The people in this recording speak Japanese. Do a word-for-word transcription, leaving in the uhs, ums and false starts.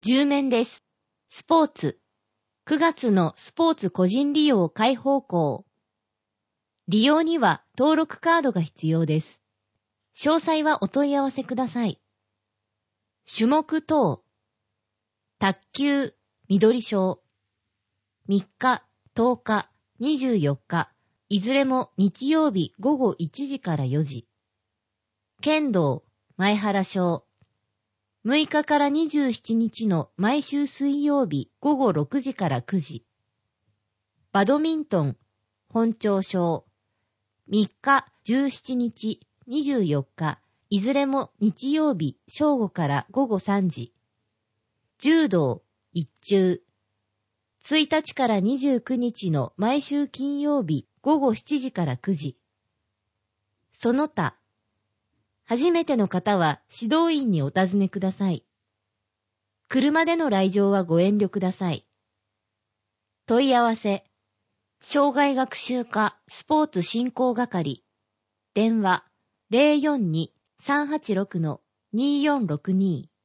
じゅう面です。スポーツ。くがつのスポーツ個人利用開放校。利用には登録カードが必要です。詳細はお問い合わせください。種目等。卓球、緑章。みっか、とおか、にじゅうよっか、いずれも日曜日ごごいちじからよじ。剣道、前原章。むいかからにじゅうしちにちの毎週水曜日ごごろくじからくじ。バドミントン、本町章。みっか、じゅうしちにち、にじゅうよっか、いずれも日曜日正午からごごさんじ。柔道、一中。ついたちからにじゅうくにちの毎週金曜日ごごしちじからくじ。その他。初めての方は指導員にお尋ねください。車での来場はご遠慮ください。問い合わせ。障害学習課スポーツ振興係。電話 ゼロよんに さんはちろく にーよんろくに